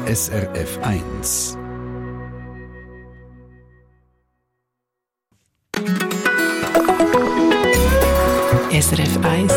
SRF 1. SRF 1.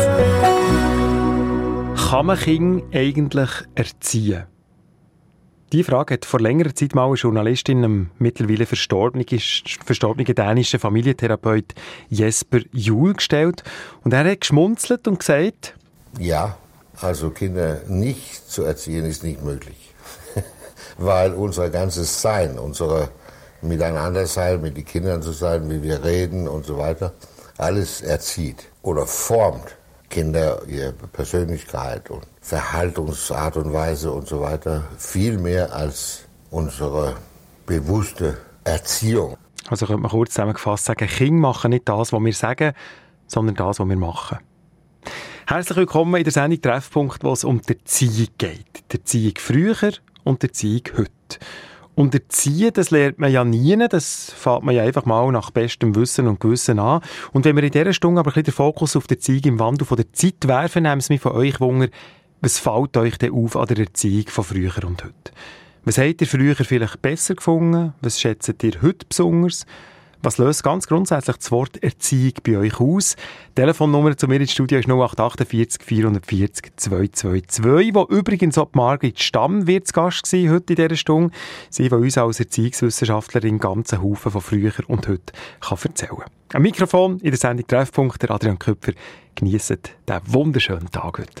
Kann man Kinder eigentlich erziehen? Diese Frage hat vor längerer Zeit mal eine Journalistin, einem mittlerweile verstorbenen dänischen Familientherapeut Jesper Juhl gestellt. Und er hat geschmunzelt und gesagt: Ja, also Kinder nicht zu erziehen ist nicht möglich. Weil unser ganzes Sein, unser Miteinandersein, mit den Kindern zu sein, wie wir reden und so weiter, alles erzieht oder formt Kinder, ihre Persönlichkeit und Verhaltungsart und Weise und so weiter, viel mehr als unsere bewusste Erziehung. Also könnte man kurz zusammengefasst sagen, Kinder machen nicht das, was wir sagen, sondern das, was wir machen. Herzlich willkommen in der Sendung Treffpunkt, wo es um die Erziehung geht. Die Erziehung früher und die Erziehung heute. Und Erziehen, das lernt man ja nie, das fängt man ja einfach mal nach bestem Wissen und Gewissen an. Und wenn wir in dieser Stunde aber ein bisschen den Fokus auf die Erziehung im Wandel von der Zeit werfen, nehmen es mich von euch Wunder, was fällt euch denn auf an der Erziehung von früher und heute? Was habt ihr früher vielleicht besser gefunden? Was schätzt ihr heute besonders? Was löst ganz grundsätzlich das Wort Erziehung bei euch aus? Die Telefonnummer zu mir ins Studio ist 0848 440 222, wo übrigens auch Margrit Stamm wird zu Gast gewesen, heute in dieser Stunde. Sie, die uns als Erziehungswissenschaftlerin ganzen Haufen von früher und heute kann erzählen. Am Mikrofon in der Sendung Treffpunkt, der Adrian Köpfer. Genießt diesen wunderschönen Tag heute.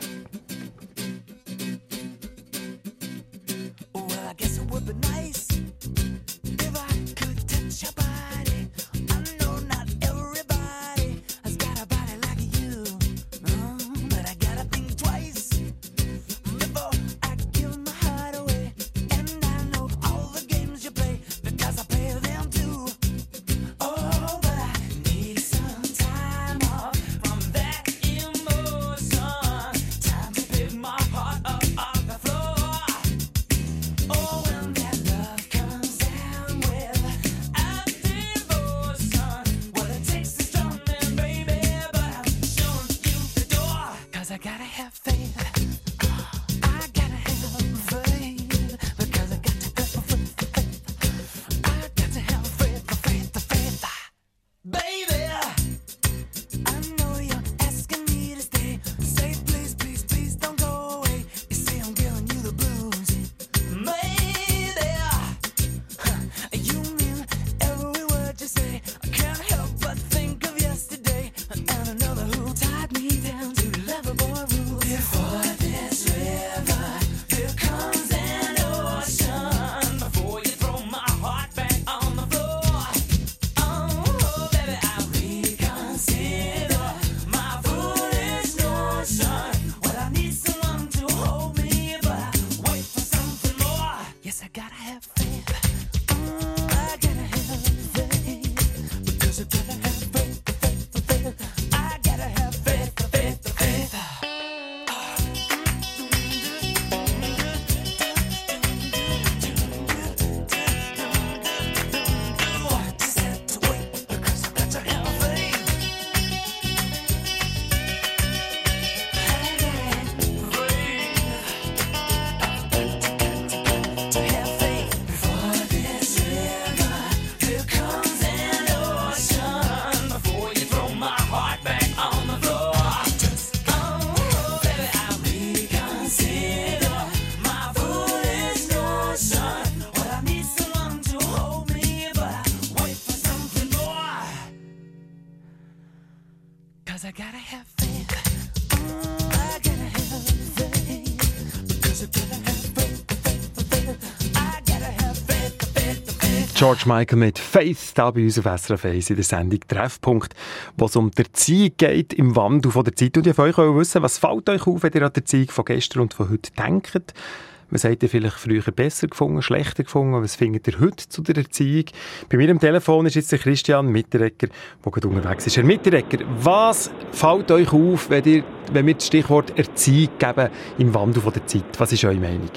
George Michael mit Faith, da bei uns auf SRF 1 in der Sendung Treffpunkt, wo es um die Erziehung geht im Wandel von der Zeit. Und ich wollte euch wissen, was fällt euch auf, wenn ihr an die Erziehung von gestern und von heute denkt? Was habt ihr vielleicht früher besser gefunden, schlechter gefunden? Was findet ihr heute zu der Erziehung? Bei mir am Telefon ist jetzt der Christian Mitteregger, der gerade unterwegs ist. Herr Mitteregger, was fällt euch auf, wenn wir das Stichwort Erziehung geben im Wandel von der Zeit? Was ist eure Meinung?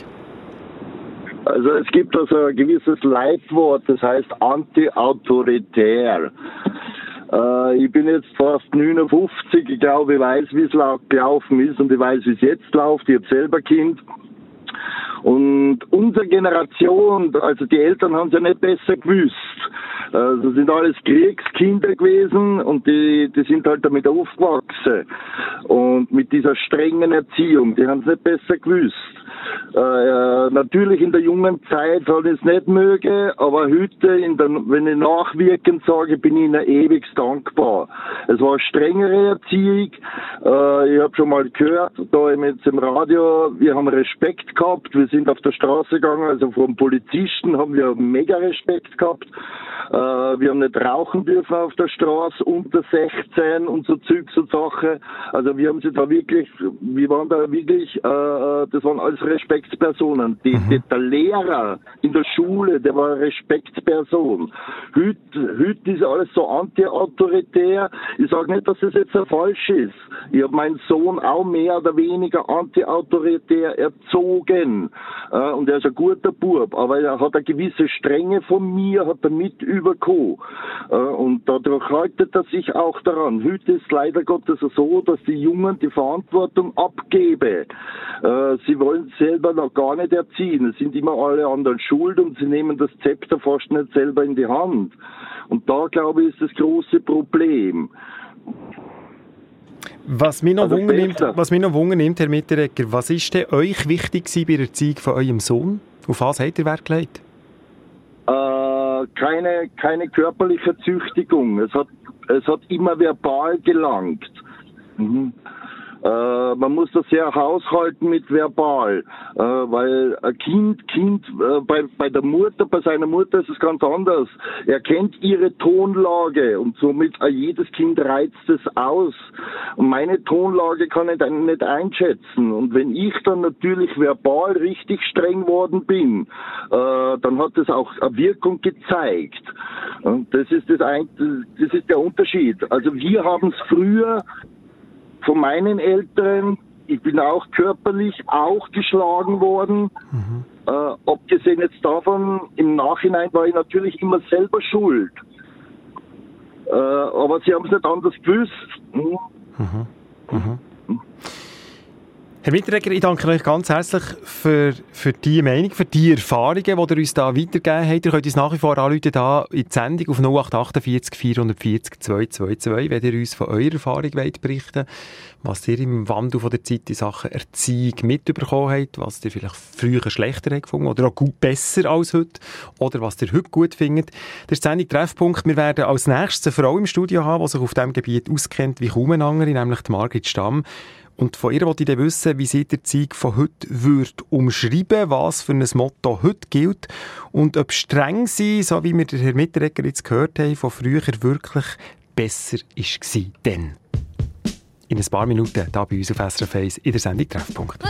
Also es gibt also ein gewisses Leitwort, das heißt anti-autoritär. Ich bin jetzt fast 59, ich glaube, ich weiß, wie es gelaufen ist und ich weiß, wie es jetzt läuft. Ich habe selber Kind. Und unsere Generation, also die Eltern haben es ja nicht besser gewusst. Das sind alles Kriegskinder gewesen und die sind halt damit aufgewachsen. Und mit dieser strengen Erziehung, die haben es nicht besser gewusst. Natürlich in der jungen Zeit habe ich es nicht mögen, aber heute, wenn ich nachwirkend sage, bin ich ihnen ewig dankbar. Es war eine strengere Erziehung. Ich habe schon mal gehört, da jetzt im Radio, wir haben Respekt gehabt, wir sind auf der Straße gegangen, also vom Polizisten haben wir mega Respekt gehabt. Wir haben nicht rauchen dürfen auf der Straße, unter 16 und so Zeugs und Sachen. Also wir waren da wirklich, das waren alles Respektspersonen. Der Lehrer in der Schule, der war eine Respektsperson. Heute ist alles so anti-autoritär. Ich sage nicht, dass das jetzt so falsch ist. Ich habe meinen Sohn auch mehr oder weniger anti-autoritär erzogen. Und er ist ein guter Bub, aber er hat eine gewisse Strenge von mir, hat er mit überkommen. Und dadurch haltet er sich auch daran. Heute ist leider Gottes so, dass die Jungen die Verantwortung abgeben. Sie wollen selber noch gar nicht erziehen. Es sind immer alle anderen schuld und sie nehmen das Zepter fast nicht selber in die Hand. Und da, glaube ich, ist das große Problem. Was mich noch wundernimmt, Herr Mitteregger, was ist denn euch wichtig bei der Erziehung von eurem Sohn? Auf was habt ihr Wert gelegt? Keine körperliche Züchtigung. Es hat immer verbal gelangt. Man muss das sehr haushalten mit verbal, weil ein Kind bei der Mutter, bei seiner Mutter ist es ganz anders. Er kennt ihre Tonlage und somit jedes Kind reizt es aus. Und meine Tonlage kann ich dann nicht einschätzen. Und wenn ich dann natürlich verbal richtig streng worden bin, dann hat es auch eine Wirkung gezeigt. Und das ist der Unterschied. Also wir haben es früher von meinen Eltern, ich bin auch körperlich auch geschlagen worden. Abgesehen jetzt davon, im Nachhinein war ich natürlich immer selber schuld. Aber sie haben es nicht anders gewusst. Herr Mitteregger, ich danke euch ganz herzlich für die Meinung, für die Erfahrungen, die ihr uns da weitergegeben habt. Ihr könnt uns nach wie vor anrufen da in die Sendung auf 0848 440 222, wenn ihr uns von eurer Erfahrung berichten wollt, was ihr im Wandel von der Zeit in Sachen Erziehung mitbekommen habt, was ihr vielleicht früher schlechter habt gefunden oder auch besser als heute oder was ihr heute gut findet. Das ist die Sendung Treffpunkt. Wir werden als nächstes eine Frau im Studio haben, die sich auf diesem Gebiet auskennt wie kaum eine andere, nämlich die Margrit Stamm. Und von ihr wollte ich dann wissen, wie sie die Erziehung von heute umschreiben, was für ein Motto heute gilt und ob streng sein, so wie wir den Herrn Mitteregger jetzt gehört haben, von früher wirklich besser war. Denn in ein paar Minuten hier bei uns auf SRF 1 in der Sendung Treffpunkt.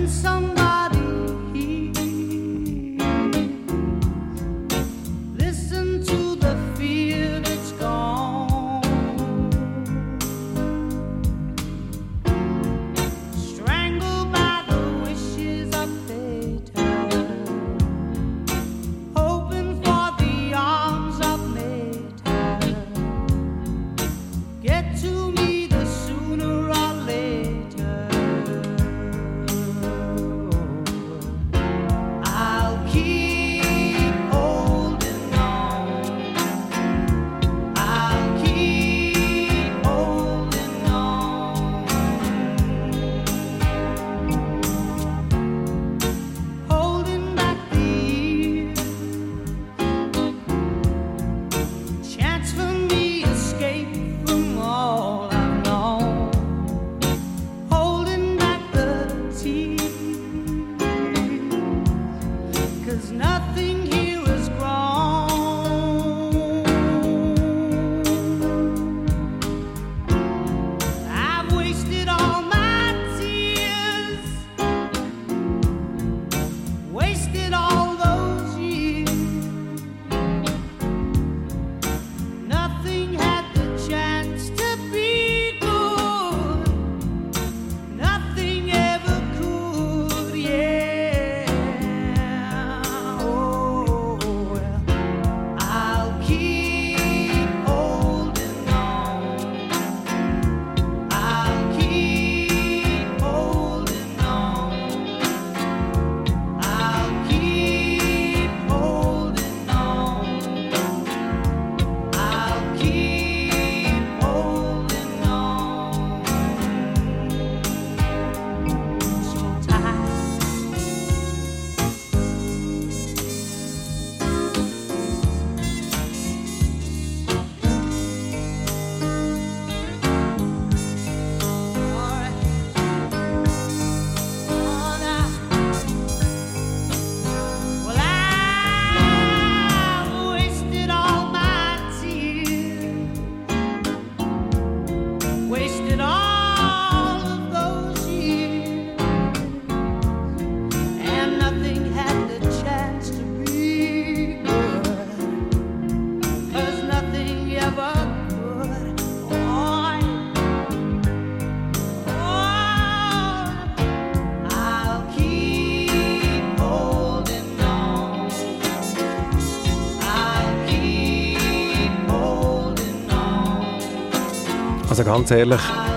Also ganz ehrlich,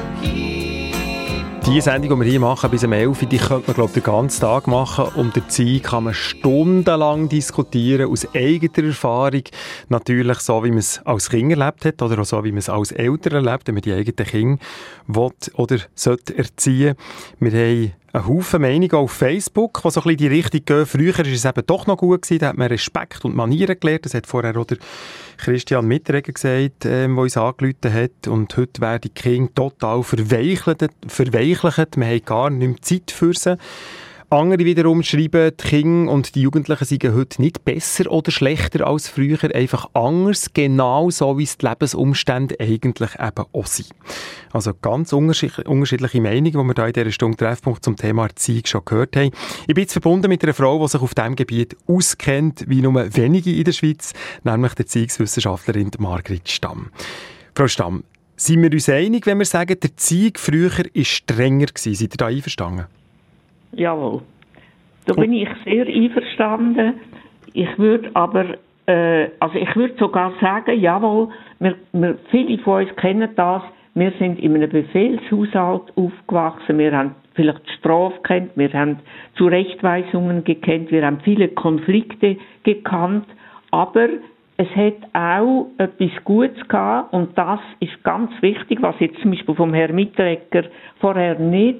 die Sendung, die wir hier machen, bis um 11 Uhr, die könnte man, glaube ich, den ganzen Tag machen. Um die Zeit kann man stundenlang diskutieren, aus eigener Erfahrung. Natürlich so, wie man es als Kind erlebt hat oder auch so, wie man es als Eltern erlebt, wenn man die eigenen Kinder will oder sollte erziehen. Wir haben einen Haufen Meinungen auf Facebook, die so ein bisschen in die Richtung gehen. Früher war es eben doch noch gut gewesen, da hat man Respekt und Manieren gelernt. Das hat vorher auch der Christian Mitteregger gesagt, der uns angerufen hat. Und heute werden die Kinder total verweichlicht. Wir haben gar nicht mehr Zeit für sie. Andere wiederum schreiben, die Kinder und die Jugendlichen seien heute nicht besser oder schlechter als früher, einfach anders, genau so, wie es die Lebensumstände eigentlich eben auch sind. Also ganz unterschiedliche Meinungen, die wir hier in dieser Stunde Treffpunkt zum Thema Erziehung schon gehört haben. Ich bin jetzt verbunden mit einer Frau, die sich auf diesem Gebiet auskennt, wie nur wenige in der Schweiz, nämlich die Erziehungswissenschaftlerin Margrit Stamm. Frau Stamm, sind wir uns einig, wenn wir sagen, die Erziehung früher war strenger gewesen? Seid ihr da einverstanden? Jawohl, da bin ich sehr einverstanden. Ich würde aber, ich würde sogar sagen, jawohl, viele von uns kennen das, wir sind in einem Befehlshaushalt aufgewachsen, wir haben vielleicht die Strafe gekannt, wir haben Zurechtweisungen gekannt, wir haben viele Konflikte gekannt, aber es hat auch etwas Gutes gehabt und das ist ganz wichtig, was jetzt zum Beispiel vom Herrn Mitteregger vorher nicht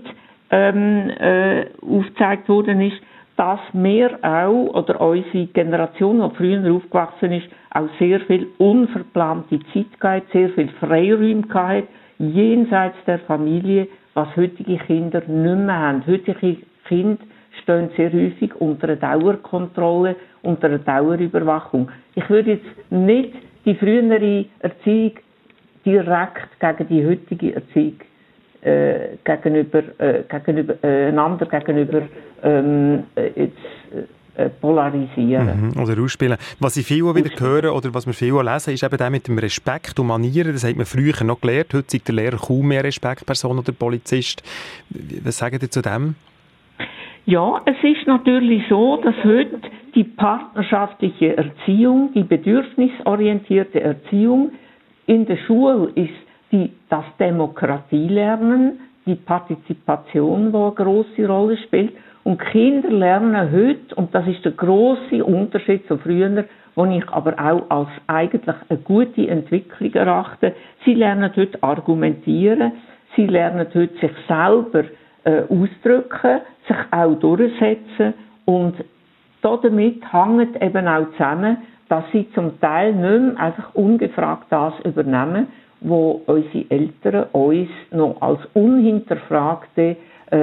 aufgezeigt worden ist, dass wir auch, oder unsere Generation, die früher aufgewachsen ist, auch sehr viel unverplante Zeit gehabt, sehr viel Freiräume gehabt, jenseits der Familie, was heutige Kinder nicht mehr haben. Heutige Kinder stehen sehr häufig unter einer Dauerkontrolle, unter einer Dauerüberwachung. Ich würde jetzt nicht die frühere Erziehung direkt gegen die heutige Erziehung polarisieren. Oder ausspielen. Was ich viel wieder höre oder was wir viel lesen, ist eben der mit dem Respekt und Manieren. Das hat man früher noch gelernt. Heute sagt der Lehrer kaum mehr Respektperson oder Polizist. Was sagt ihr zu dem? Ja, es ist natürlich so, dass heute die partnerschaftliche Erziehung, die bedürfnisorientierte Erziehung in der Schule ist das Demokratielernen, die Partizipation, die eine grosse Rolle spielt. Und Kinder lernen heute, und das ist der grosse Unterschied zu früher, den ich aber auch als eigentlich eine gute Entwicklung erachte. Sie lernen heute argumentieren, sie lernen heute sich selber ausdrücken, sich auch durchsetzen und damit hängt eben auch zusammen, dass sie zum Teil nicht mehr einfach ungefragt das übernehmen, wo unsere Eltern uns noch als unhinterfragte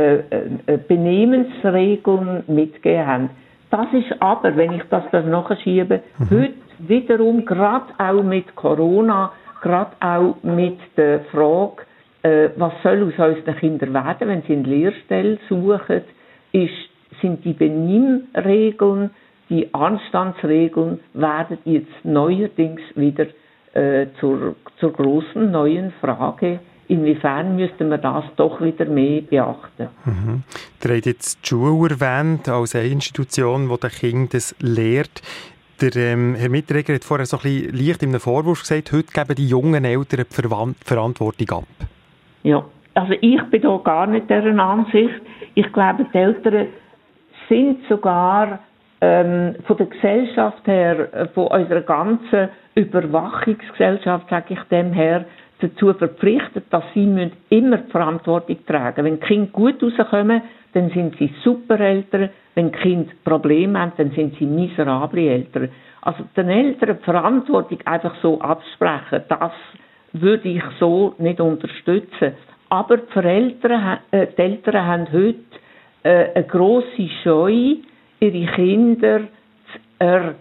Benehmensregeln mitgegeben haben. Das ist aber, wenn ich das nachschiebe, heute wiederum, gerade auch mit Corona, gerade auch mit der Frage, was soll aus unseren Kindern werden, wenn sie eine Lehrstelle suchen, sind die Benimmregeln, die Anstandsregeln, werden jetzt neuerdings wieder zur grossen neuen Frage, inwiefern müssten wir das doch wieder mehr beachten. Ihr habt jetzt die Schule erwähnt, als eine Institution, die den Kindern das lehrt. Der Herr Mitteregger hat vorher so ein bisschen leicht in einem Vorwurf gesagt, heute geben die jungen Eltern die Verantwortung ab. Ja, also ich bin da gar nicht dieser Ansicht. Ich glaube, die Eltern sind sogar von der Gesellschaft her, von unserer ganzen Überwachungsgesellschaft, sage ich dem her, dazu verpflichtet, dass sie immer die Verantwortung tragen. Wenn die Kinder gut rauskommen, dann sind sie super Eltern. Wenn die Kinder Probleme haben, dann sind sie miserable Eltern. Also den Eltern die Verantwortung einfach so absprechen, das würde ich so nicht unterstützen. Aber die Eltern haben heute eine grosse Scheu, ihre Kinder zu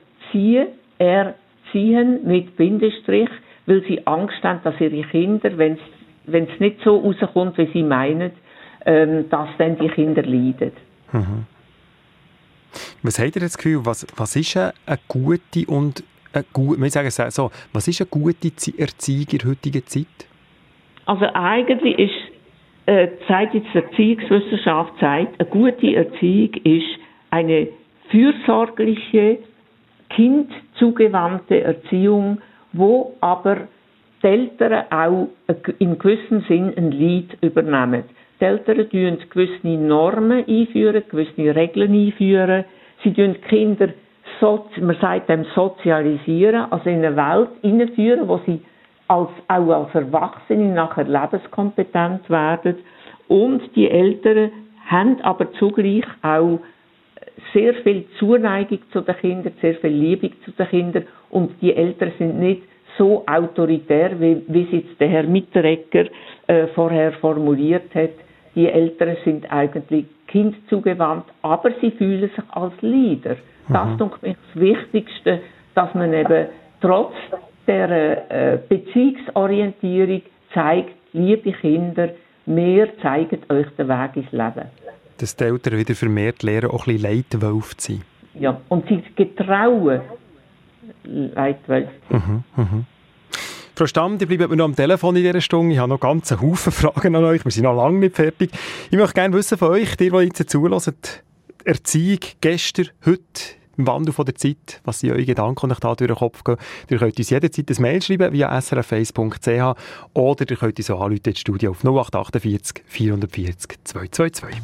erziehen mit Bindestrich, weil sie Angst haben, dass ihre Kinder, wenn es nicht so rauskommt, wie sie meinen, dass dann die Kinder leiden. Mhm. Was habt ihr das Gefühl, was ist eine gute und was ist eine gute Erziehung in der heutigen Zeit? Also eigentlich ist, seit jetzt die Erziehungswissenschaft sagt, eine gute Erziehung ist eine fürsorgliche, kindzugewandte Erziehung, wo aber die Eltern auch in gewissem Sinn ein Leid übernehmen. Die Eltern führen gewisse Normen einführen, gewisse Regeln einführen. Sie führen die Kinder, man sagt dem sozialisieren, also in eine Welt einführen, wo sie auch als Erwachsene nachher lebenskompetent werden. Und die Eltern haben aber zugleich auch sehr viel Zuneigung zu den Kindern, sehr viel Liebe zu den Kindern. Und die Eltern sind nicht so autoritär, wie es jetzt der Herr Mitteregger vorher formuliert hat. Die Eltern sind eigentlich kindzugewandt, aber sie fühlen sich als Leader. Das ist das Wichtigste, dass man eben trotz der Beziehungsorientierung zeigt, liebe Kinder, wir zeigen euch den Weg ins Leben. Dass die Eltern wieder vermehrt lernen, auch ein bisschen Leitwolf zu sein. Ja, und sie getrauen, Leitwolf zu sein. Frau Stamm, ihr bleibt mir noch am Telefon in dieser Stunde. Ich habe noch ganz einen Haufen Fragen an euch. Wir sind noch lange nicht fertig. Ich möchte gerne wissen von euch, die jetzt zuhören, Erziehung gestern, heute, im Wandel von der Zeit, was sind eure Gedanken, die euch da durch den Kopf gehen. Ihr könnt uns jederzeit ein Mail schreiben via srf1.ch oder ihr könnt uns auch anrufen ins Studio auf 0848 440 222.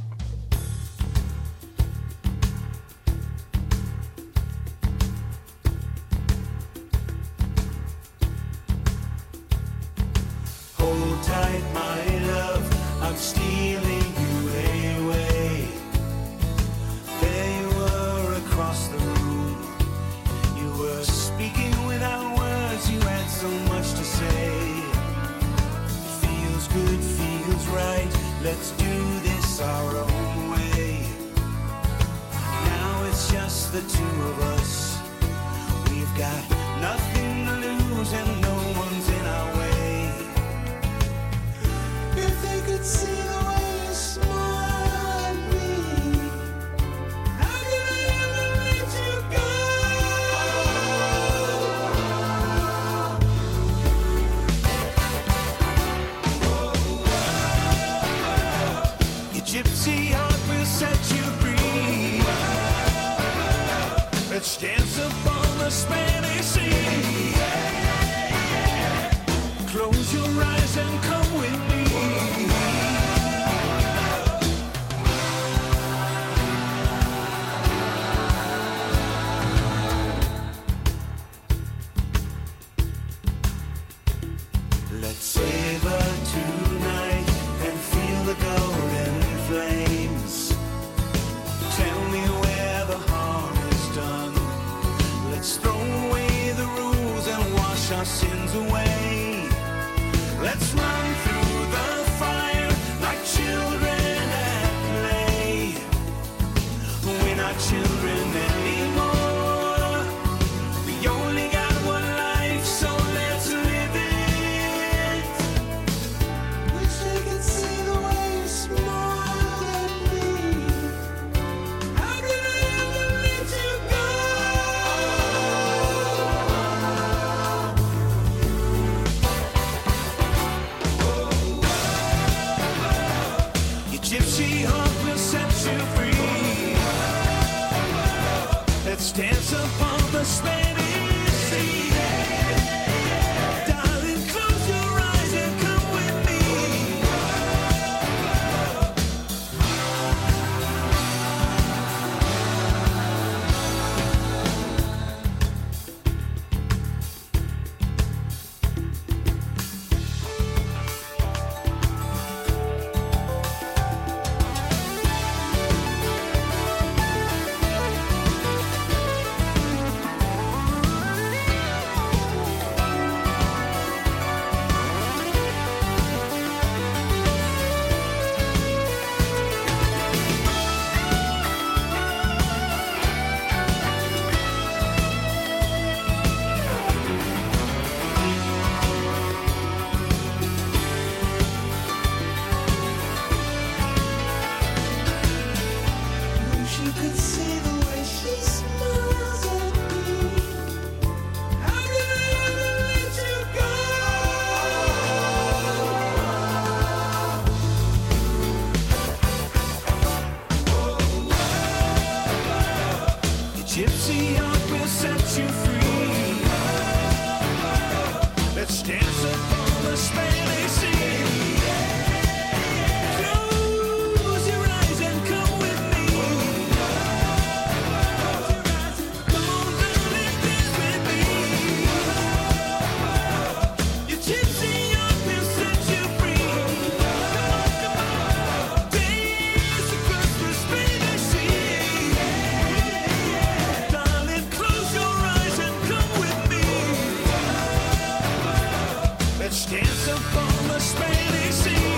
Let's do this our own way. Now it's just the two of us. We've got nothing to lose and no one's in our way. If they could see the way you smile at me. How did I ever let you go? Your gypsy heart will set you free. Let's dance upon the Spanish Sea. Close your eyes and come with me. Let's savor tonight and feel the golden flames. Tell me where the harm is done. Let's throw away the rules and wash our sins away. Let's run through the fire like children at play. We're not children anymore. We only got one life, so let's live it. Wish I could see the way you smile at me. How did I ever let you go? Your gypsy heart will set you free. Let's dance upon the Spanish Sea. Darling, close your eyes and come with me. Wish you could see the way she smiles at me. How did I ever let you go? Your gypsy heart will set you free. Let's dance upon the Spanish Sea. Close your eyes and come with me. Come on, darling, dance with me. Your gypsy heart will set you free. Come on, dance across the Spanish Sea. Darling, close your eyes and come with me. Let's dance upon the Spanish Sea.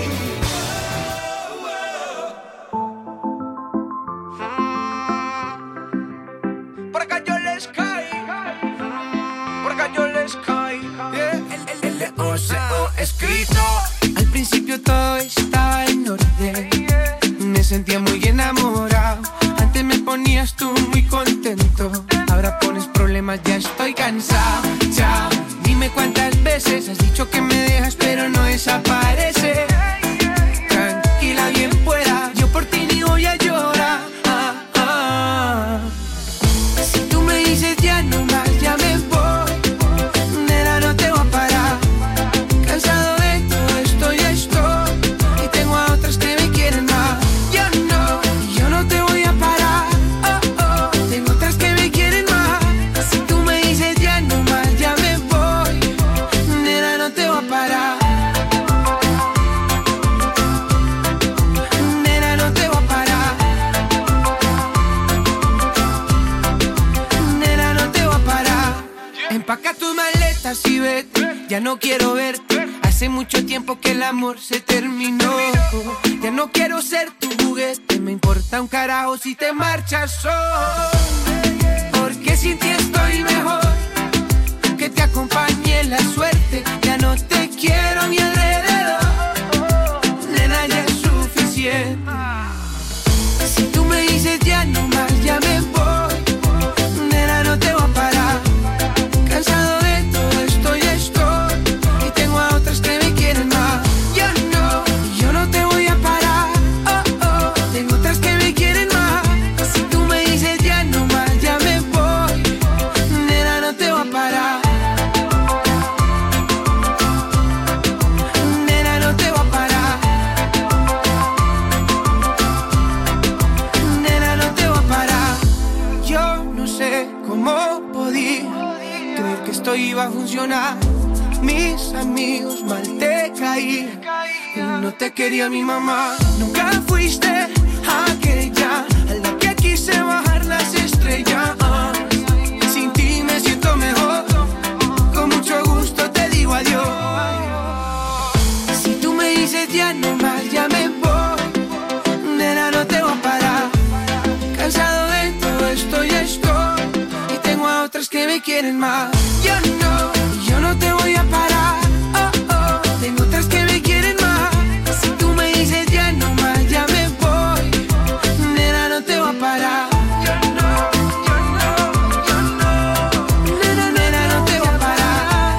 Por acá yo les caí. Por acá yo les caí. El L-O-C-O escrito. Al principio todo estaba en orden, me sentía muy enamorado. Antes me ponías tú muy contento, ahora pones problemas, ya estoy cansado. Chao, dime cuántas veces has dicho que me dejas pero no desapareces. Tranquila, bien pueda, yo por ti ni voy a llorar. Si tú me dices ya no más, ya me voy, nena, no te voy a parar. Cansado de todo esto ya estoy, y tengo a otras que me quieren más. Yo no te voy a parar. Tengo otras que me quieren más. Si tú me dices ya no más, ya me voy, nena, no te voy a parar. Nena, no te voy a parar. Nena, no te voy a parar. Empaca tus maletas y vete, ya no quiero verte. Hace mucho tiempo que el amor se terminó. Ya no quiero ser tu juguete, me importa un carajo si te marchas solo. Porque sin ti estoy mejor, que te acompañe la suerte. Ya no te quiero a mi alrededor, nena, ya ya no más, ya me voy. Nena, no te voy a parar. Cansado de todo esto ya estoy. Y tengo a otras que me quieren más. Yo no te voy a parar. Oh, oh, tengo otras que me quieren más. Si tú me dices ya no más, ya me voy. Nena, no te voy a parar. Nena, no te voy a parar. Nena, no te voy a parar. Yo no sé cómo podía creer que esto iba a funcionar. Mis amigos mal te caían y no te quería mi mamá. Nunca fuiste aquella a la que quise bajar las estrellas. Sin ti me siento mejor. Con mucho gusto te digo adiós. Si tú me dices ya no más, ya me voy. Nena, no te voy a parar. Cansado de todo esto ya estoy. Y tengo a otras que me quieren más. Yo no te voy a parar. Oh, oh, tengo otras que me quieren más. Si tú me dices ya no más, ya me voy. Nena, no te voy a parar. Nena, no te voy a parar.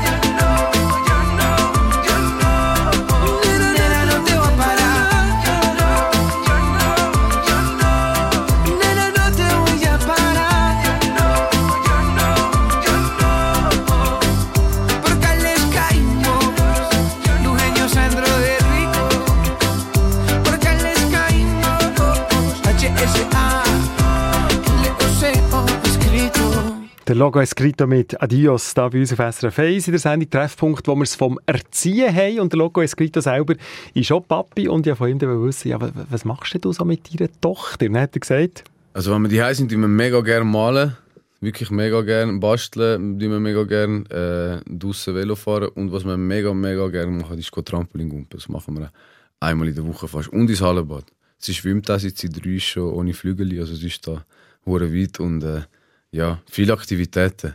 Nena, no te voy a parar. Nena, no te voy a parar. Porque les caímos, Eugenio Sandro de Rico. Porque les caímos, HSA, LOCO escrito. Der Logo Escrito mit Adios, da bei uns auf SRF 1 in der Sendung Treffpunkt, wo wir es vom Erziehen haben. Und der Logo Escrito selber ist auch Papi. Und ich wollte von ihm dann wissen, ja, was machst du so mit deiner Tochter? Dann hat er gesagt, Also wenn wir daheim sind, tun wir mega gerne malen. Wirklich mega gerne basteln, tun wir mega gerne draussen Velo fahren. Und was wir mega gerne machen, ist Trampolingumpen. Das machen wir einmal in der Woche fast. Und ins Hallenbad. Sie schwimmt auch seit sie 3 ist schon ohne Flügel. Also es ist da hure weit und ja, viele Aktivitäten.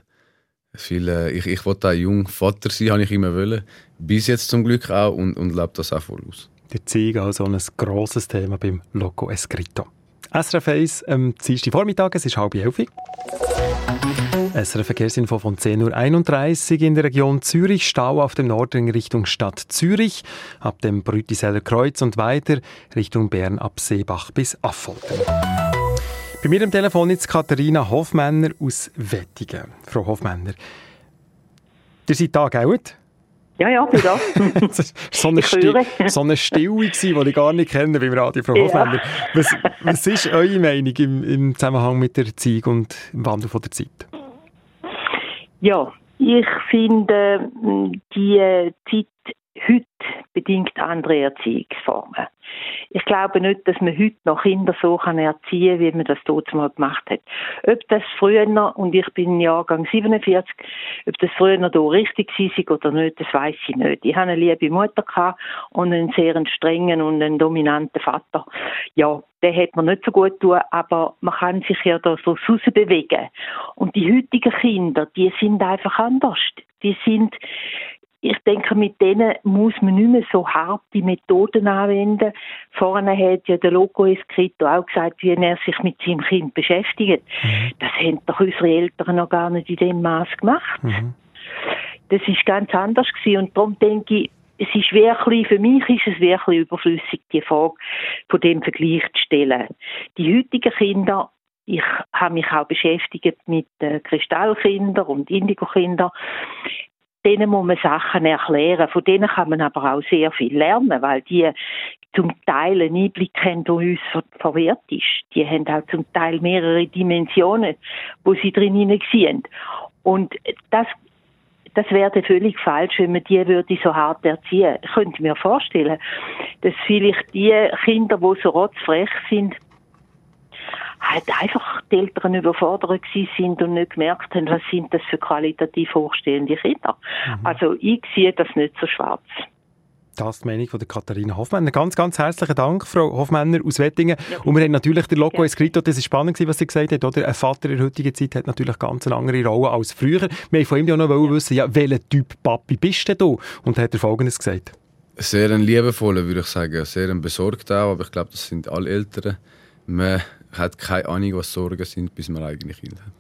Ich wollte auch jung Vater sein, habe ich immer wollen. Bis jetzt zum Glück auch und lebe das auch voll aus. der Ziege, also ein grosses Thema beim Logo Escrito. SRF 1, Dienstag Vormittag, es ist 10:30. SRF Verkehrsinfo von 10:31 Uhr in der Region Zürich. Stau auf dem Nordring Richtung Stadt Zürich, ab dem Brütiseller Kreuz und weiter Richtung Bern ab Seebach bis Affolter. Bei mir am Telefon jetzt Katharina Hofmänner aus Wettingen. Frau Hofmänner, ihr seid da, gell? Ja, bin da. Das war so eine Stille, die ich gar nicht kenne beim Radio, Frau Hofmänner. Was ist eure Meinung im Zusammenhang mit der Erziehung und dem Wandel von der Zeit? Ja, ich finde, die Zeit heute bedingt andere Erziehungsformen. Ich glaube nicht, dass man heute noch Kinder so erziehen kann, wie man das damals mal gemacht hat. Ob das früher, und ich bin Jahrgang 47, ob das früher da richtig war oder nicht, das weiss ich nicht. Ich hatte eine liebe Mutter und einen sehr strengen und einen dominanten Vater. Ja, der hat mir nicht so gut getan, aber man kann sich ja da so rausbewegen. Und die heutigen Kinder, die sind einfach anders. Ich denke, mit denen muss man nicht mehr so harte Methoden anwenden. Vorne hat ja der Logo Escrito auch gesagt, wie er sich mit seinem Kind beschäftigt. Das haben doch unsere Eltern noch gar nicht in dem Maß gemacht. Das ist ganz anders gewesen. Und darum denke ich, es ist wirklich, für mich ist es wirklich überflüssig, die Frage von dem Vergleich zu stellen. Die heutigen Kinder, ich habe mich auch beschäftigt mit Kristallkindern und Indigo-Kindern. Denen muss man Sachen erklären. Von denen kann man aber auch sehr viel lernen, weil die zum Teil einen Einblick haben, der uns verwehrt ist. Die haben auch zum Teil mehrere Dimensionen, wo sie drin sehen. Und das wäre völlig falsch, wenn man die würde so hart erziehen. Ich könnte mir vorstellen, dass vielleicht die Kinder, die so rotzfrech sind, halt einfach die Eltern überfordert sind und nicht gemerkt haben, was sind das für qualitativ hochstehende Kinder. Also ich sehe das nicht so schwarz. Das ist die Meinung von der Katharina Hofmänner. Ganz, ganz herzlichen Dank, Frau Hofmänner aus Wettingen. Ja. Und wir haben natürlich den Logo Escrito, das war spannend, was sie gesagt hat, oder? Ein Vater in der heutigen Zeit hat natürlich ganz eine andere Rolle als früher. Wir wollten von ihm ja noch wissen, ja, welcher Typ Papi bist denn du? Und er hat Folgendes gesagt. Sehr ein liebevoller, würde ich sagen. Sehr ein besorgter auch, aber ich glaube, das sind alle Eltern. Man hat keine Ahnung, was Sorgen sind, bis man eigene Kinder hat.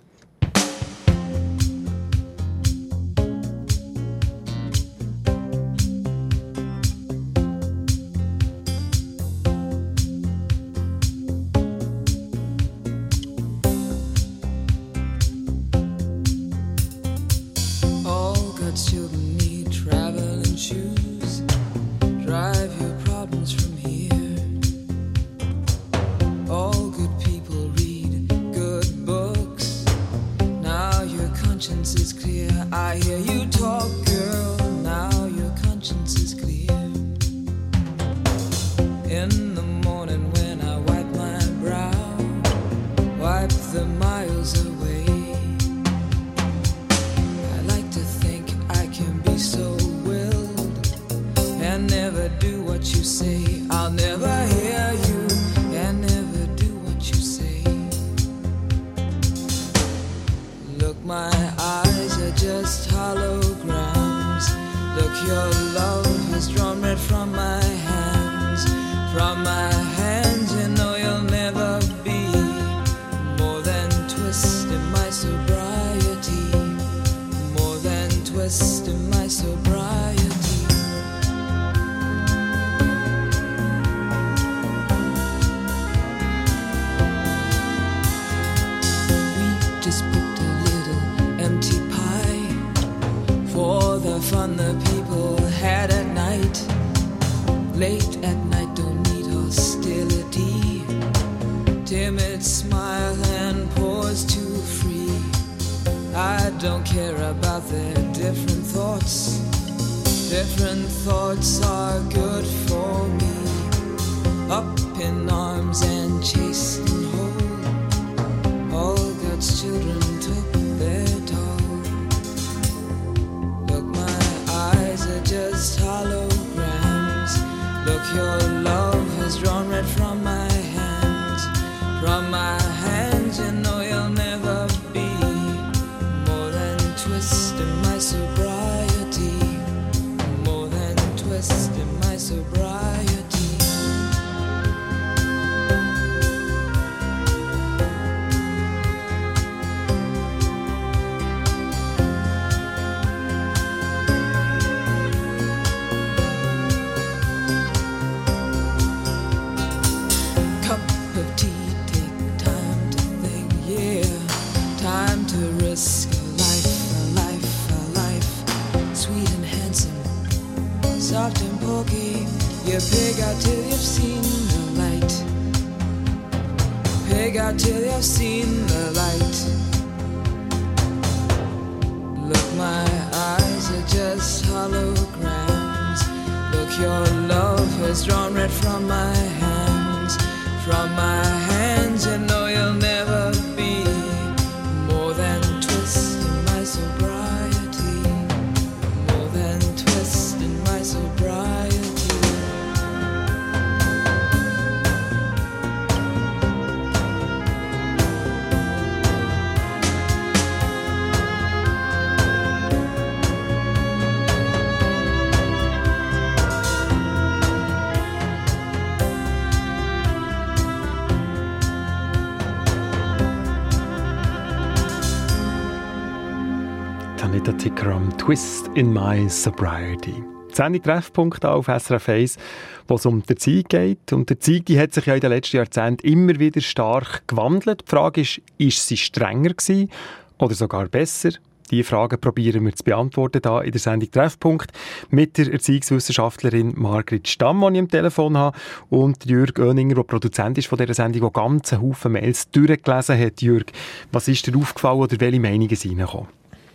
Twist in my sobriety. Die Sendung Treffpunkt auf SRF 1, wo es um die Erziehung geht. Und die Erziehung, die hat sich ja in den letzten Jahrzehnten immer wieder stark gewandelt. Die Frage ist sie strenger gewesen oder sogar besser? Diese Fragen probieren wir zu beantworten hier in der Sendung Treffpunkt mit der Erziehungswissenschaftlerin Margrit Stamm, die ich am Telefon habe, und Jürg Oeninger, der Produzent ist von dieser Sendung, der ganze Haufen Mails durchgelesen hat. Jürg, was ist dir aufgefallen oder welche Meinungen sind reingekommen?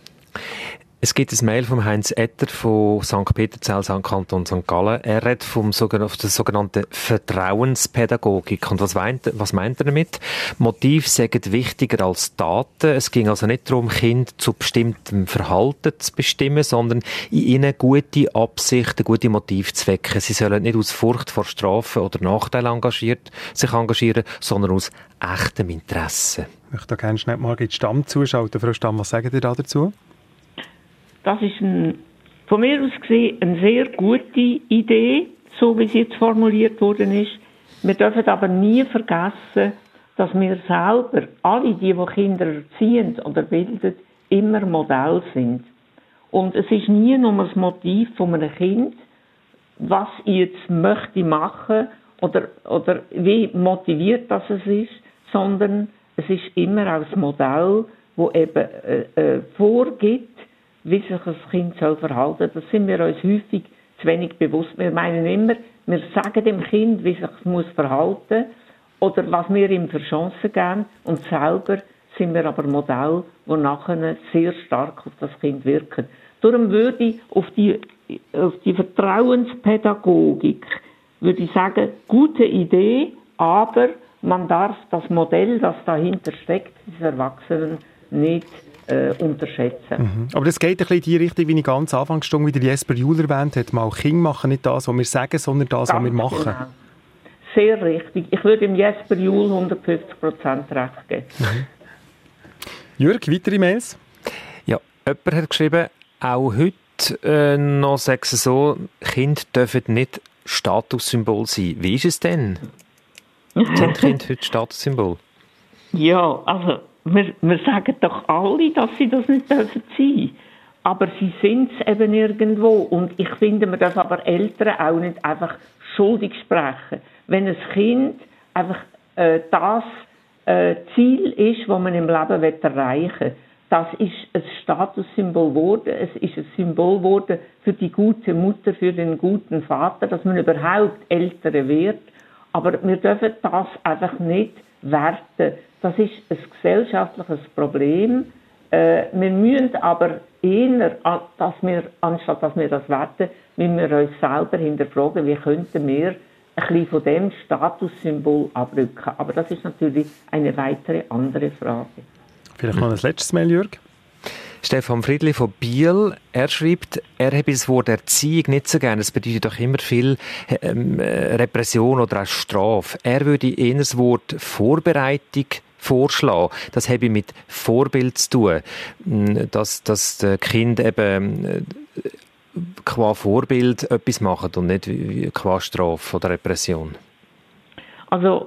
Es gibt ein Mail von Heinz Etter von St. Peterzell, St. Kanton St. Gallen. Er redet von der sogenannten Vertrauenspädagogik. Und was meint er damit? Motive sind wichtiger als Daten. Es ging also nicht darum, Kinder zu bestimmtem Verhalten zu bestimmen, sondern in ihnen gute Absichten, gute Motive zu wecken. Sie sollen nicht aus Furcht vor Strafen oder Nachteilen sich engagieren, sondern aus echtem Interesse. Ich möchte da gerne schnell Margrit Stamm zuschalten. Frau Stamm, was sagen Sie da dazu? Das ist von mir aus gesehen eine sehr gute Idee, so wie sie jetzt formuliert worden ist. Wir dürfen aber nie vergessen, dass wir selber, alle die Kinder erziehen oder bilden, immer Modell sind. Und es ist nie nur das Motiv von einem Kind, was ich jetzt möchte machen oder wie motiviert das es ist, sondern es ist immer auch das Modell, das eben vorgibt, wie sich das Kind soll verhalten. Das sind wir uns häufig zu wenig bewusst. Wir meinen immer, wir sagen dem Kind, wie sich es muss verhalten oder was wir ihm für Chancen geben, und selber sind wir aber Modell, die nachher sehr stark auf das Kind wirken. Darum würde ich auf die Vertrauenspädagogik würde ich sagen, gute Idee, aber man darf das Modell, das dahinter steckt, des Erwachsenen, nicht unterschätzen. Aber das geht ein bisschen in die Richtung, wie ich ganz anfangs schon wieder Jesper Juhl erwähnt hat, mal Kinder machen nicht das, was wir sagen, sondern das, was wir machen. Genau. Sehr richtig. Ich würde dem Jesper Juhl 150% recht geben. Jürg, weitere Mails? Ja, jemand hat geschrieben, auch heute noch sagen sie so, Kinder dürfen nicht Statussymbol sein. Wie ist es denn? Sind Kinder heute Statussymbol? Ja, also wir sagen doch alle, dass sie das nicht dürfen sein. Aber sie sind es eben irgendwo. Und ich finde, man darf aber Eltern auch nicht einfach schuldig sprechen. Wenn ein Kind einfach das Ziel ist, das man im Leben erreichen will, das ist ein Statussymbol geworden. Es ist ein Symbol geworden für die gute Mutter, für den guten Vater, dass man überhaupt Eltern wird. Aber wir dürfen das einfach nicht werten. Das ist ein gesellschaftliches Problem. Wir müssen aber eher, anstatt dass wir das werten, müssen wir uns selber hinterfragen, wie könnten wir ein bisschen von dem Statussymbol abrücken. Aber das ist natürlich eine weitere andere Frage. Vielleicht noch ein letztes Mail, Jürg. Stefan Friedli von Biel, er schreibt, er habe das Wort Erziehung nicht so gerne. Es bedeutet doch immer viel Repression oder auch Strafe. Er würde eher das Wort Vorbereitung vorschlagen. Das habe mit Vorbild zu tun. Dass das Kind eben qua Vorbild etwas macht und nicht qua Strafe oder Repression. Also,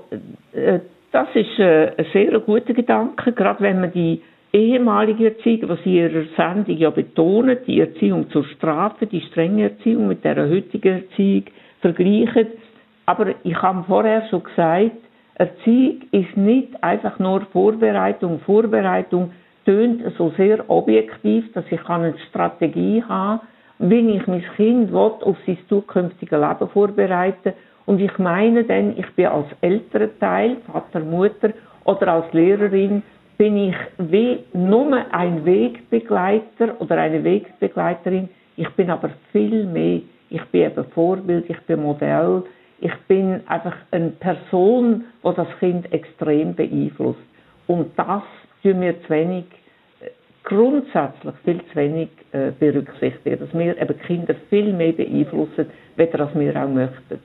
das ist ein sehr guter Gedanke, gerade wenn man die ehemalige Erziehung, was Sie in Ihrer Sendung ja betonen, die Erziehung zur Strafe, die strenge Erziehung mit der heutigen Erziehung vergleichen. Aber ich habe vorher schon gesagt, Erziehung ist nicht einfach nur Vorbereitung. Vorbereitung tönt so sehr objektiv, dass ich eine Strategie habe, wie ich mein Kind auf sein zukünftiges Leben vorbereiten. Und ich meine dann, ich bin als Elternteil, Vater, Mutter oder als Lehrerin, bin ich wie nur ein Wegbegleiter oder eine Wegbegleiterin. Ich bin aber viel mehr. Ich bin eben Vorbild, ich bin Modell. Ich bin einfach eine Person, die das Kind extrem beeinflusst. Und das tun wir zu wenig, grundsätzlich viel zu wenig berücksichtigen. Dass wir eben Kinder viel mehr beeinflussen, als wir auch möchten.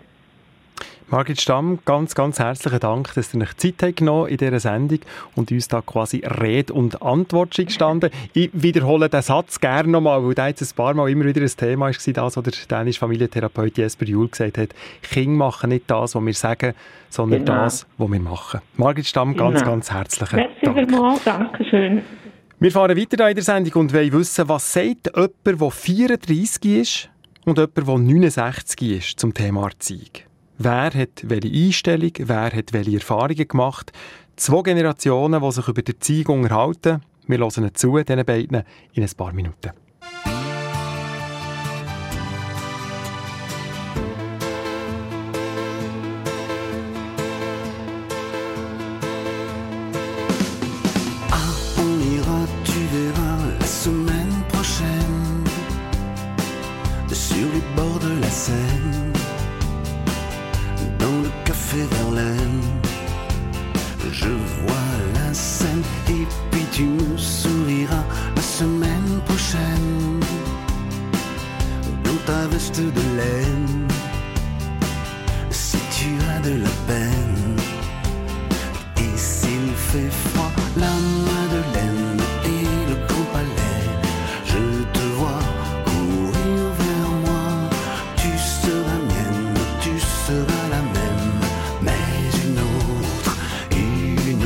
Margit Stamm, ganz, ganz herzlichen Dank, dass ihr euch Zeit genommen habt in dieser Sendung und uns da quasi Rede und Antwort gestanden. Ich wiederhole den Satz gerne nochmal, weil da jetzt ein paar Mal immer wieder ein Thema war, das, was der dänische Familientherapeut Jesper Juhl gesagt hat. Kinder machen nicht das, was wir sagen, sondern das, was wir machen. Margit Stamm, ganz, ganz herzlichen Dank. Merci, danke schön. Wir fahren weiter in der Sendung und wollen wissen, was sagt jemand, der 34 ist und jemand, der 69 ist zum Thema Erziehung. Wer hat welche Einstellung, wer hat welche Erfahrungen gemacht? 2 Generationen, die sich über die Erziehung unterhalten. Wir hören zu, diesen beiden, in ein paar Minuten. On ira, tu verras, la semaine prochaine, sur les bords de la Seine. Dans le café Verlaine, je vois la scène et puis tu me souriras la semaine prochaine. Dans ta veste de laine, si tu as de la peine, et s'il fait froid, la Madeleine et le Grand Palais, je te vois courir vers moi, tu seras mienne, tu seras la même, mais une autre, une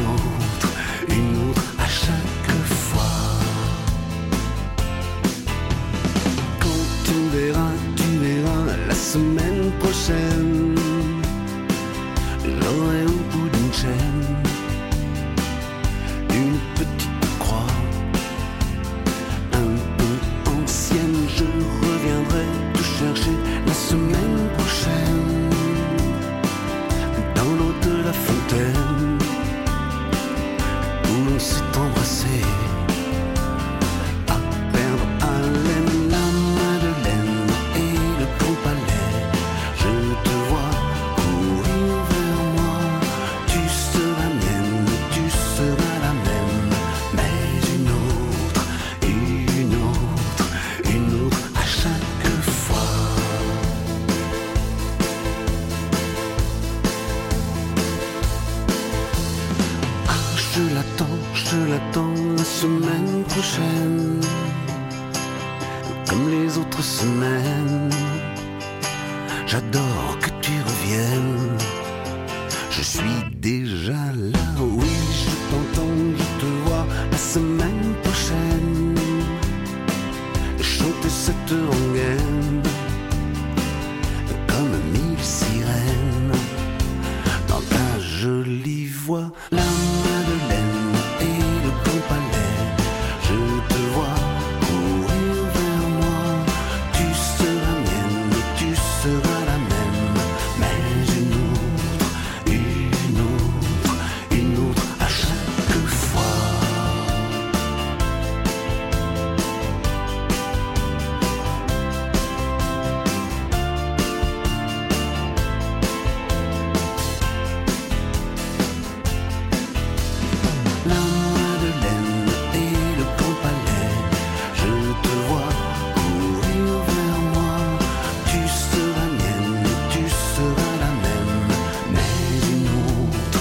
je l'attends la semaine prochaine. Comme les autres semaines, j'adore que tu reviennes. Je suis déjà là, oui, je t'entends, je te vois la semaine prochaine. Chanter cette rengaine comme 1000 sirènes dans ta jolie voix. La Madeleine et le Grand Palais, je te vois courir vers moi. Tu seras mienne, tu seras la même, mais une autre à chaque fois. La Madeleine et le Grand Palais, je te vois courir vers moi. Tu seras mienne, tu seras la même, mais une autre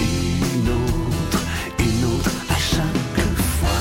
à chaque fois.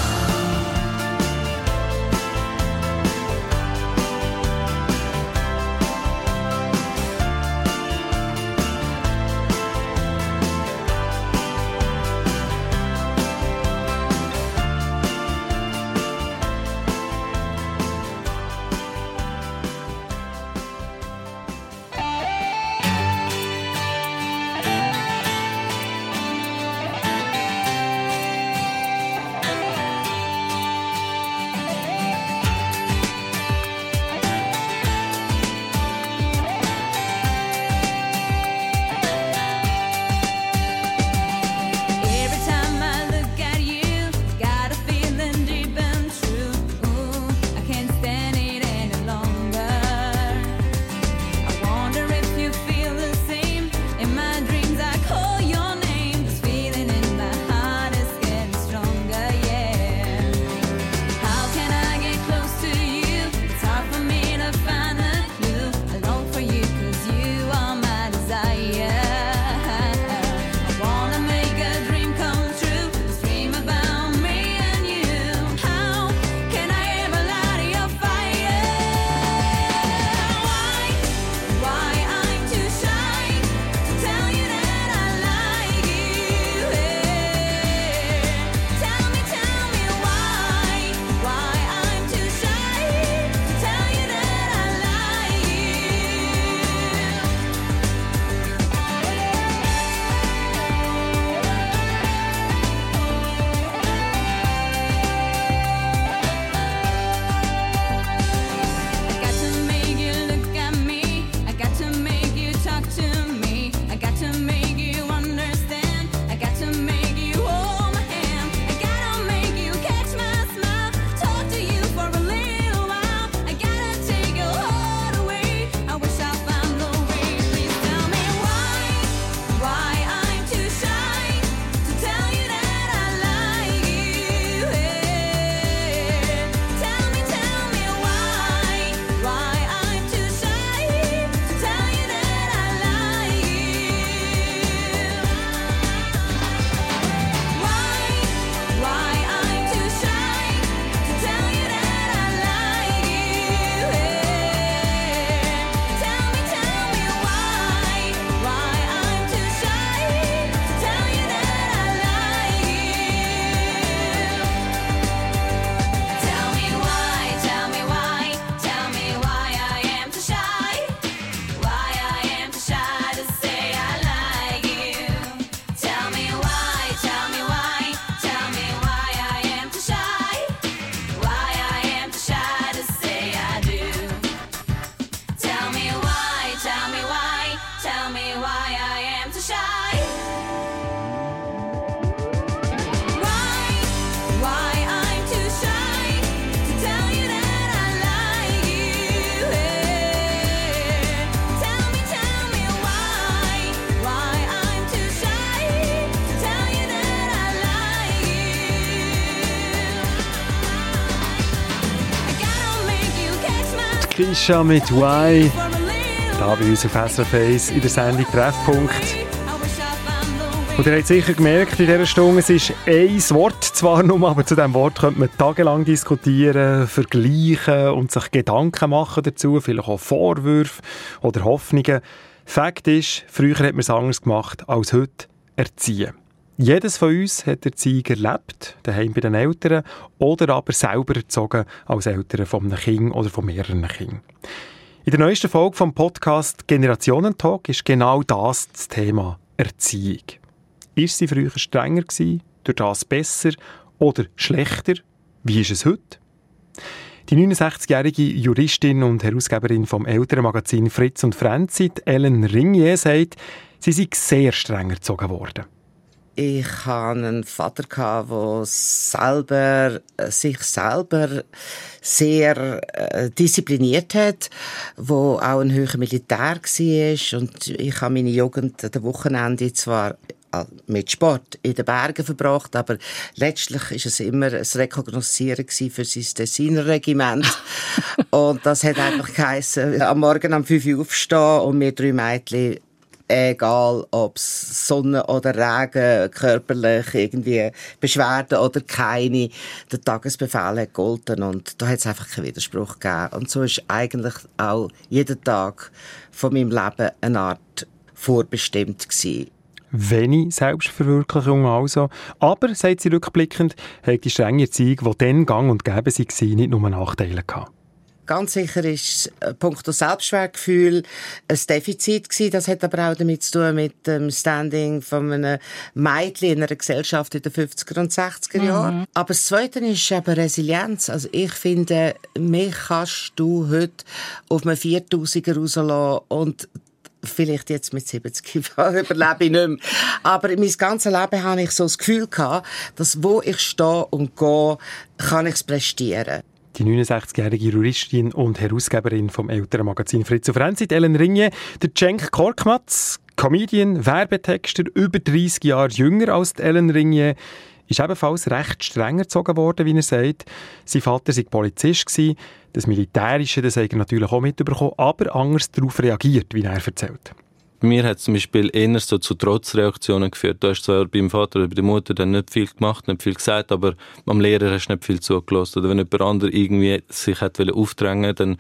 Every time I look at you, got a feeling deep and true. Ooh, I can't stand it any longer. I wonder if you feel the same. In my dreams I call your name. This feeling in my heart is getting stronger, yeah. How can I get close to you? It's hard for me to find a clue. I long for you 'cause you are my desire. I wanna make a dream come true. Just dream about me and you. How can I ever light your fire? Why I'm too shy to tell you that I like you? Tell me why I'm too shy to tell you that I like I got to make you look at me. I got to make you talk to me. I got to make you understand. I got to make you hold my hand. I gotta make you catch my smile. Talk to you for a little while. I gotta take your heart away. I wish I found the way. Please tell me why I'm too shy to tell you that I like you. Tell me why I'm too shy to tell you that I like you. Why I'm too shy to tell you that I like you. Tell me why I'm too shy to tell you that I like you. Tell me why I am too shy. Why I am too shy to say I like you. Tell me why I am too shy. Why I am too shy to say I do. Tell me why I am too shy. Why I'm too shy to tell you that I like you. Tell me why I'm too shy to tell you that I like you. I gotta make you catch my Kisha mit Why. Da bei uns auf SRF 1 in der Sendung Treffpunkt. I wish I found the way. Und ihr habt sicher gemerkt in dieser Stunde, es ist ein Wort zwar nur, aber zu diesem Wort könnte man tagelang diskutieren, vergleichen und sich Gedanken machen dazu, vielleicht auch Vorwürfe oder Hoffnungen. Fakt ist, früher hat man es anders gemacht als heute, erziehen. Jedes von uns hat Erziehung erlebt, daheim bei den Eltern, oder aber selber erzogen als Eltern von einem Kind oder von mehreren Kindern. In der neuesten Folge vom Podcast Generationentalk ist genau das Thema Erziehung. Ist sie früher strenger gewesen, durch das besser oder schlechter? Wie ist es heute? Die 69-jährige Juristin und Herausgeberin vom Elternmagazin Fritz und Fränzit, Ellen Ringier, sagt, sie sei sehr streng erzogen worden. Ich hatte einen Vater, der sich selber sehr diszipliniert hat, der auch ein höherer Militär war. Und ich habe meine Jugend an den Wochenende zwar mit Sport in den Bergen verbracht, aber letztlich ist es immer ein Rekognoszieren für sein Tessiner Regiment. Und das hat einfach geheissen, am Morgen um 5 Uhr aufstehen und wir 3 Mädchen, egal ob es Sonne oder Regen, körperlich irgendwie Beschwerden oder keine, der Tagesbefehl hat gegolten und da hat es einfach keinen Widerspruch gegeben. Und so ist eigentlich auch jeder Tag von meinem Leben eine Art vorbestimmt gewesen. Wenig Selbstverwirklichung also. Aber, sagt sie rückblickend, hat die strenge Erziehung, die dann gang und gäbe war, nicht nur Nachteile gehabt. Ganz sicher ist punkto Selbstwertgefühl ein Defizit gewesen. Das hat aber auch damit zu tun mit dem Standing von einem Mädchen in einer Gesellschaft in den 50er und 60er Jahren. Aber das Zweite ist eben Resilienz. Also ich finde, mich kannst du heute auf einen 4000er rauslassen und vielleicht jetzt mit 70 überlebe ich nicht mehr. Aber mein ganzes Leben habe ich so das Gefühl gehabt, dass wo ich stehe und gehe, kann ich es prestieren. Die 69-jährige Juristin und Herausgeberin vom Elternmagazin Fritz und Fränzit, Ellen Ringier, der Cenk Korkmaz, Comedian, Werbetexter, über 30 Jahre jünger als Ellen Ringier, ist ebenfalls recht streng erzogen worden, wie er sagt. Sein Vater war Polizist gewesen. Das Militärische, das hat er natürlich auch mitbekommen, aber anders darauf reagiert, wie er erzählt. Bei mir hat es zum Beispiel eher so zu Trotzreaktionen geführt. Du hast zwar beim Vater oder bei der Mutter dann nicht viel gemacht, nicht viel gesagt, aber am Lehrer hast du nicht viel zugelassen. Oder wenn jemand anderes irgendwie sich aufdrängen wollte, dann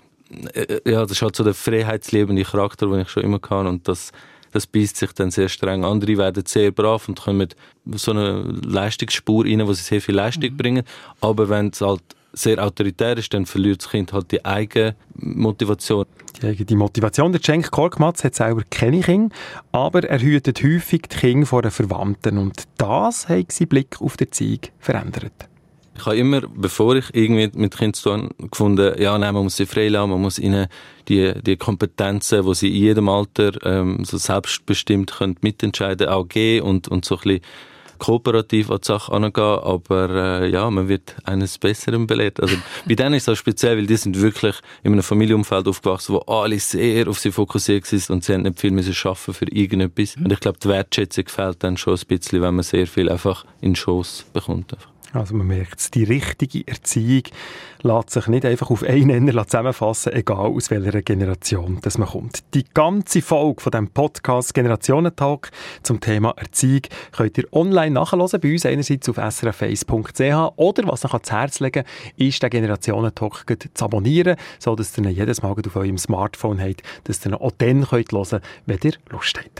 ja, das ist halt so der freiheitsliebende Charakter, den ich schon immer hatte. Und das beißt sich dann sehr streng. Andere werden sehr brav und kommen mit so einer Leistungsspur rein, wo sie sehr viel Leistung bringen. Aber wenn es halt sehr autoritär ist, dann verliert das Kind halt die eigene Motivation. Die Motivation. Der Cenk Korkmaz hat selber keine Kinder, aber er hütet häufig die Kinder vor den Verwandten. Und das hat seinen Blick auf die Erziehung verändert. Ich habe immer, bevor ich irgendwie mit Kindern zu tun habe, gefunden, ja, nein, man muss sie frei lassen, man muss ihnen die Kompetenzen, die sie in jedem Alter so selbstbestimmt können mitentscheiden, auch geben und so ein bisschen kooperativ an die Sache angehen, aber ja, man wird eines Besseren belehrt. Also bei denen ist es auch speziell, weil die sind wirklich in einem Familienumfeld aufgewachsen, wo alle sehr auf sie fokussiert sind und sie haben nicht viel müssen schaffen für irgendetwas. Und ich glaube, die Wertschätzung fehlt dann schon ein bisschen, wenn man sehr viel einfach in den Schoss bekommt. Einfach. Also man merkt es, die richtige Erziehung lässt sich nicht einfach auf einen Nenner zusammenfassen, egal aus welcher Generation das man kommt. Die ganze Folge von dem Podcast Generationentalk zum Thema Erziehung könnt ihr online nachhören, bei uns einerseits auf srf1.ch oder, was euch ans Herz legen, ist den Generationentalk zu abonnieren, sodass ihr ihn jedes Mal auf eurem Smartphone habt, dass ihr ihn auch dann hören könnt, wenn ihr Lust habt.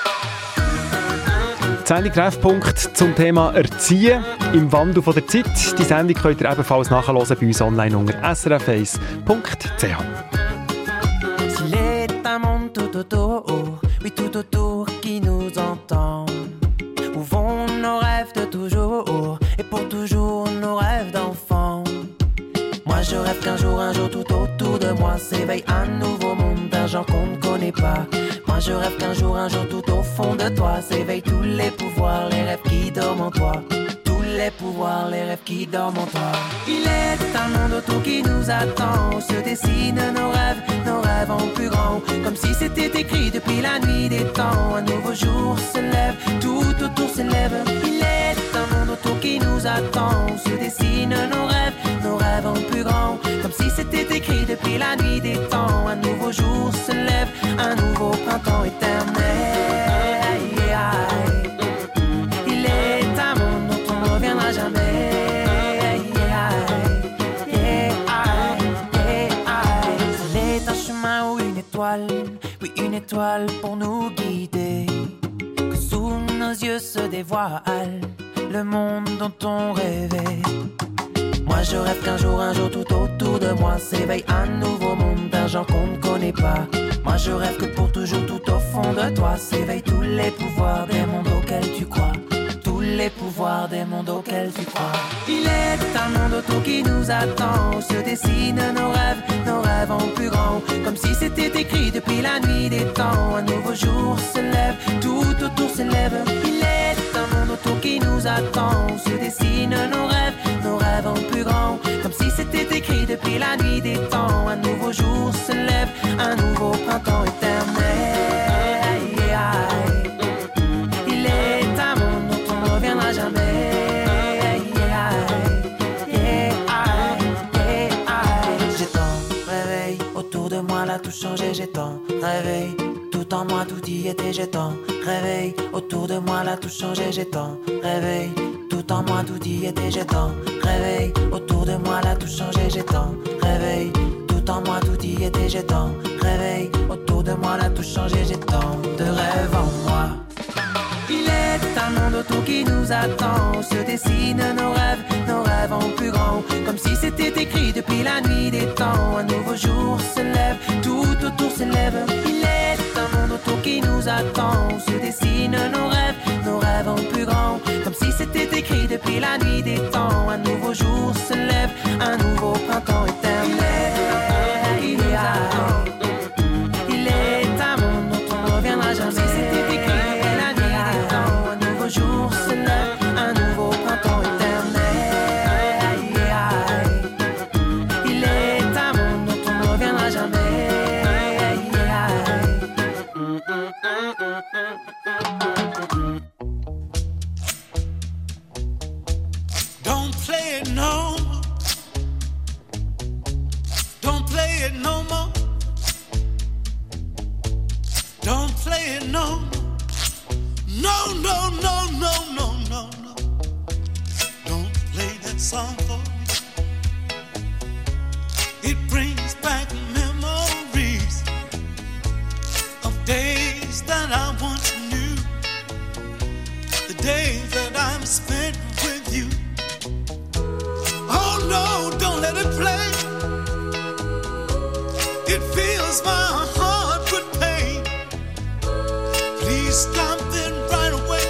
Sendung Treffpunkt zum Thema Erziehen im Wandel von der Zeit. Die Sendung könnt ihr ebenfalls nachhören bei uns online unter srf1.ch. S'il est un monde tout autour, oui tout autour qui nous entend. Où vont nos rêves de toujours et pour toujours nos rêves d'enfant. Moi je rêve qu'un jour tout autour de moi s'éveille un nouveau monde d'un genre qu'on ne connaît pas. Moi je rêve qu'un jour tout au fond de toi s'éveillent tous les pouvoirs, les rêves qui dorment en toi. Tous les pouvoirs, les rêves qui dorment en toi. Il est un monde autour qui nous attend, où se dessinent nos rêves en plus grand. Comme si c'était écrit depuis la nuit des temps. Un nouveau jour se lève, tout autour s'élève. Il est un monde autour qui nous attend, où se dessinent nos rêves en plus grand. Comme si c'était écrit depuis la nuit des temps. Un nouveau jour se lève, un nouveau printemps éternel. étoile pour nous guider, que sous nos yeux se dévoile le monde dont on rêvait. Moi je rêve qu'un jour tout autour de moi s'éveille un nouveau monde d'un genre qu'on ne connaît pas. Moi je rêve que pour toujours tout au fond de toi s'éveillent tous les pouvoirs des mondes auxquels tu crois. Tous les pouvoirs des mondes auxquels tu crois. Il est un monde autour qui nous attend, où se dessinent nos rêves en plus grand. Comme si c'était écrit depuis la nuit des temps. Un nouveau jour se lève, tout autour s'élève. Il est un monde autour qui nous attend, où se dessinent nos rêves en plus grand. Comme si c'était écrit depuis la nuit des temps. Un nouveau jour se lève, un nouveau printemps éternel. Il est un monde dont on ne reviendra jamais. J'ai tant rêvé, autour de moi là tout changé. J'ai tant rêvé, tout en moi tout y était. J'ai tant rêvé, autour de moi là tout changé. J'ai tant rêvé, tout en moi tout y était. J'ai tant rêvé, autour de moi là tout changé. J'ai tant rêvé, tout en moi tout y était. J'ai tant rêvé, autour de moi là tout changé. J'ai tant de rêves en moi. Il est un monde autour qui nous attend, où se dessinent nos rêves en plus grand. Comme si c'était écrit depuis la nuit des temps. Un nouveau jour se lève, tout autour s'élève. Il est un monde autour qui nous attend, où se dessinent nos rêves en plus grand. Comme si c'était écrit depuis la nuit des temps. Un nouveau jour se lève, un nouveau printemps éternel. Il est un monde dont on ne reviendra jamais. Comme si c'était écrit depuis la nuit des temps. Un nouveau jour se lève, un nouveau printemps éternel. Il est un monde dont on ne reviendra jamais. Don't play it no more. Don't play it no more. Don't play it no more. No, no, no, no, no, no, no. Don't play that song for me. It brings back memories of days that I once knew. The days that I've spent with you. Oh no, don't let it play. It fills my heart with pain. Please stop it right away.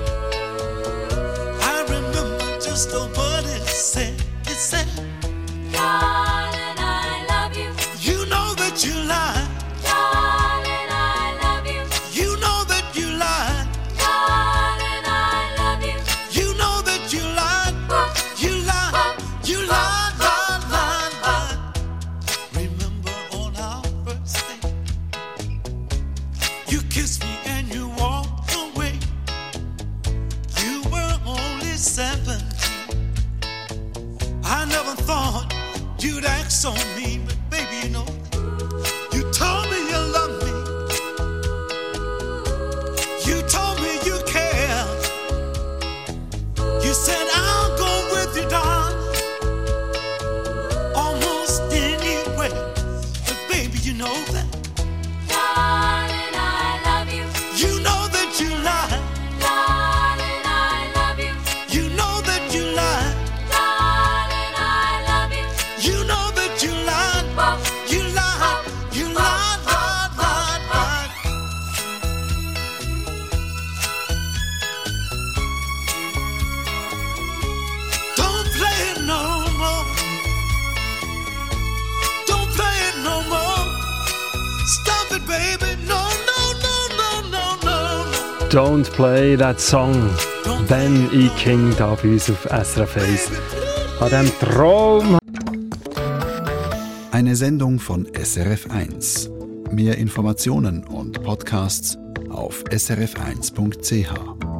I remember just the word it said. It said, Darling, I love you. you know that you lied. Darling, I love you. You know that you lied. Darling, I love you. You know that you lied. You lied. You lied, lied, lied, lied. Remember on our first date, you kissed me and you walked away. You were only 17. I never thought you'd act so mean, but baby, you know, you told me you loved me. You told me you cared. You said I'll go with you, darling, almost anywhere. But baby, you know that. Darling, I love you. You know that you lied. Darling, I love you. You know that you lied. Darling, I love you. You know that you lied. You lied. You lied, lied, lied, lied. Don't play it no more. Don't play it no more. Stop it, baby. No, no, no, no, no, no, no. Don't play that song. Ben E. King da bei uns auf SRF 1. An diesem Traum. Eine Sendung von SRF 1. Mehr Informationen und Podcasts auf srf1.ch.